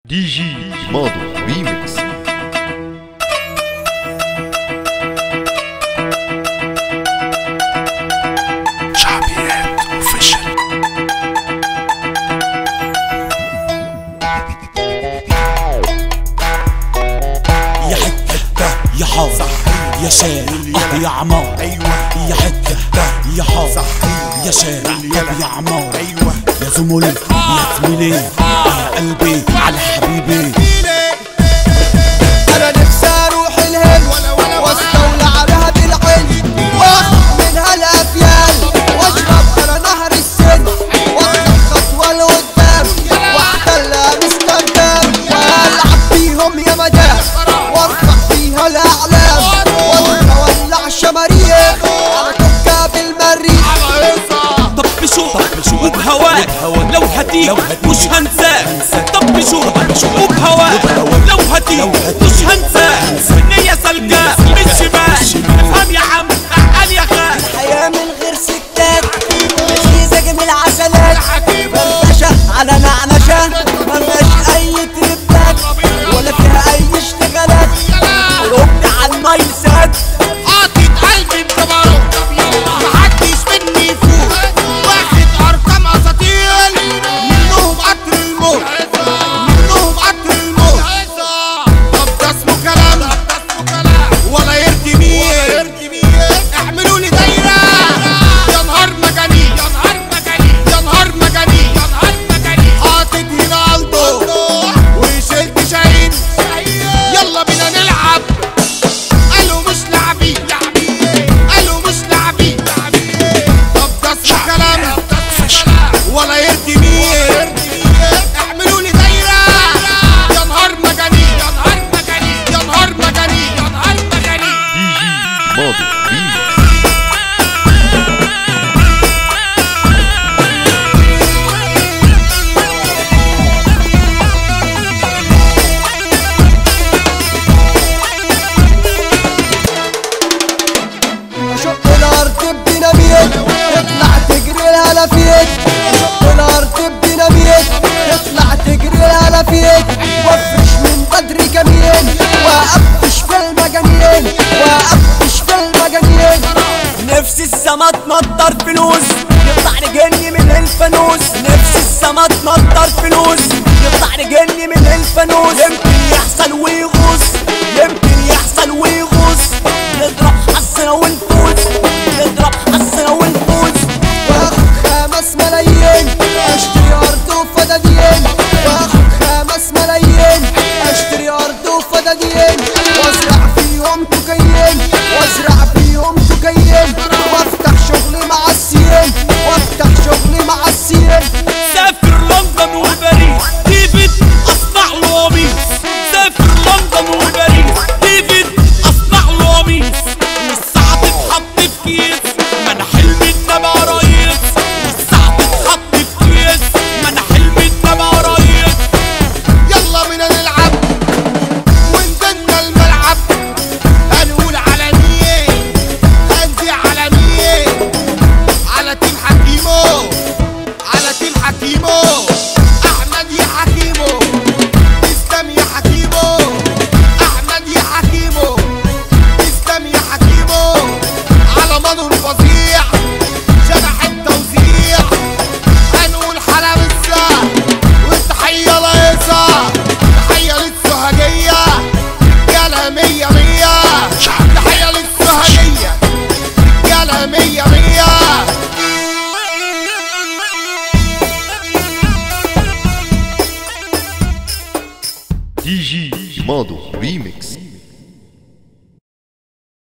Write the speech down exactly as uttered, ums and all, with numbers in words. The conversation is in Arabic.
دي جي ماضو ريميكس. شعبيات اوفيشال. يا حتة يا حار يا شارع اه يا عمار، يا حتة يا حار يا شارع اه يا عمار، يا زملي يا زميلي يا قلبي على حبيبي. انا نفسي اروح الهند واستولى عليها بالعلم واخد منها الافيال واشرب على نهر السن واخد خطوه لقدام واحتل امستردام والعب فيهم يا مدام وارفع فيها الاعلام واولع شماريخ على كوكب المريخ. طبشوا وبهواك لو هديك مش هنساك، طبشوا وبهواك لو هديك مش هنساك، نية سلكاء من شمال افهم يا عم اعقل يا خال. الحياة من غير سكات لذيذة جميل عسلات فرفشة على نعنشة مفيهاش أي تربات ولا فيها أي اشتغالات ربط على المايلسات حاطط قلبي بجبروت محدش مني يفوت واخد ارقام اساطير منهم قطر الموت منهم قطر الموت. طب ده اسمه كلام ولا يرضي مين؟ اعملوا لي دايره يا نهار مجانين يا نهار مجانين يا نهار مجانين يا نهار مجانين. حاطط هنا الدو وشلت شاهين يلا بينا نلعب. قالوا مش لاعبين قالوا مش لاعبين. طب ده اسمه كلام ولا يرضي مين؟ اعملوا لي دايره يا نهار مجانين يا نهار مجانين يا نهار مجانين يا نهار مجانين. دي جي ماضو ريميكس. شق الأرض بديناميت تطلع تجري الهلافيت شق الأرض بديناميت تطلع تجري الهلافيت وفش من بدري كمين وقفش في المجانين وقفش في المجانين. نفس السما تنطر فلوس يطلع رجلي من الفانوس، نفس السما تنطر فلوس يطلع رجلي من الفانوس. يمكن يحصل ويغوص يمكن يحصل ويغوص نضرب حظنا ونفوز نضرب حظنا ونفوز. واخد خمس ملايين اشتري ارض وفدادين واخد خمس ملايين اشتري ارض وفدادين وازرع فيهم كوكايين وازرع فيهم كوكايين وافتح شغلي مع السين وافتح شغلي مع السين. سافر لندن وباريس ديفيد اصنع له قميص، سافر لندن وباريس ديفيد اصنع له قميص، والساعة تتحط في كيس ما انا حلمي ان ابقى ريس، والساعة تتحط في كيس ما انا حلمي ان ابقى ريس. يلا بينا نلعب ونزلنا الملعب هنقول على مين هندي على مين؟ على تيم حكيمو على تيم حكيمو احمد يا حكيمو اسلام يا حكيمو احمد يا حكيمو اسلام يا حكيمو على مدى الفظيع شبح التوزيع هنقول حلب الساعة والتحية لايصة تحية للسوهجية رجالة مية مية تحية للسوهجية رجالة مية مية. دي جي ماضو ريميكس.